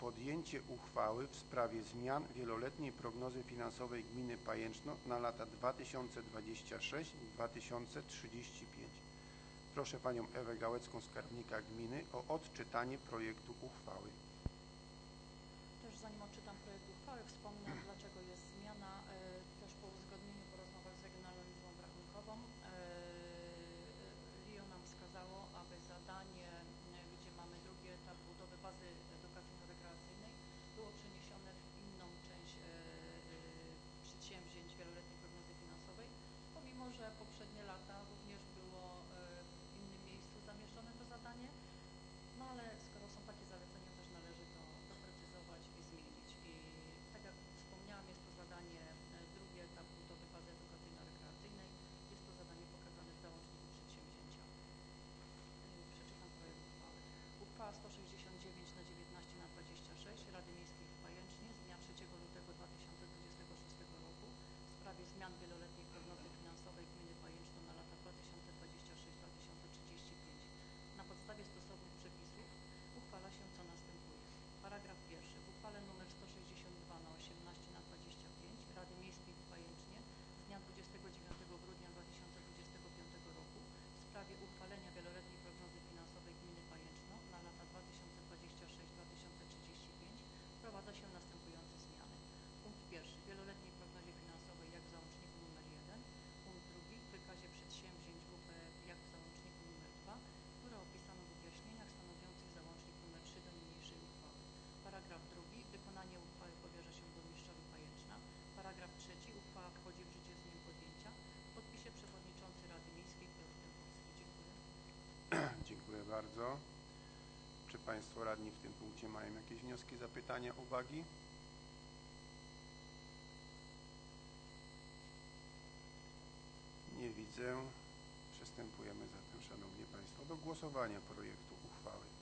podjęcie uchwały w sprawie zmian wieloletniej prognozy finansowej gminy Pajęczno na lata 2026-2035. Proszę Panią Ewę Gałecką, skarbnika gminy, o odczytanie projektu uchwały. Też zanim odczytam projekt uchwały, wspomnę, dlaczego jest zmiana. Też po uzgodnieniu, po rozmowach z Regionalną Izbą Obrachunkową RIO nam wskazało, aby zadanie, gdzie mamy drugi etap budowy bazy edukacyjno-rekreacyjnej, było przeniesione w inną część przedsięwzięć wieloletniej prognozy finansowej, pomimo że poprzednie lata również było w innym miejscu zamieszczone to zadanie. No ale skoro są takie zalecenia, też należy to doprecyzować i zmienić. I tak jak wspomniałam, jest to zadanie, drugi etap budowy bazy edukacyjno-rekreacyjnej. Jest to zadanie pokazane w załączniku przedsięwzięcia. Przeczytam projekt uchwały. Uchwała 169 na 19/26 Rady Miejskiej w Pajęcznie z dnia 3 lutego 2026 roku w sprawie zmian wieloletniej prognozy finansowej gminy Pajęczno na lata 2026-2035. Na podstawie stosownych przepisów uchwala się co następuje. Paragraf pierwszy. W uchwale nr 162 na 18/25 Rady Miejskiej w Pajęcznie z dnia 29 grudnia 2025 roku w sprawie uchwalenia wieloletniej prognozy finansowej gminy Pajęczno na lata 2026-2035 wprowadza się następujące zmiany. Punkt pierwszy. W wieloletniej prognozie finansowej jak w załączniku nr 1. Punkt drugi. W wykazie przedsięwzięć WPF jak w załączniku nr 2, które opisano w objaśnieniach stanowiących załącznik nr 3 do niniejszej uchwały. Paragraf drugi. Wykonanie uchwały powierza się burmistrzowi Pajęczna. Paragraf trzeci. Uchwała wchodzi w życie z dniem podjęcia. W podpisie przewodniczący Rady Miejskiej Piotr Dębowski. Dziękuję. Dziękuję bardzo. Czy Państwo radni w tym punkcie mają jakieś wnioski, zapytania, uwagi? Nie widzę. Przystępujemy zatem, Szanowni Państwo, do głosowania projektu uchwały.